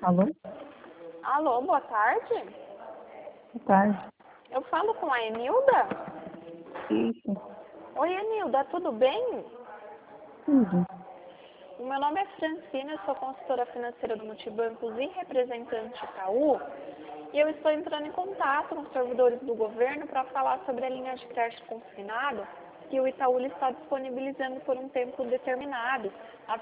Alô? Alô, boa tarde. Boa tarde. Eu falo com a Enilda? Isso, Oi, Enilda, tudo bem? tudo. O meu nome é Francina, eu sou consultora financeira do Multibancos e representante Itaú. E eu estou entrando em contato com os servidores do governo para falar sobre a linha de crédito consignado que o Itaú está disponibilizando por um tempo determinado, a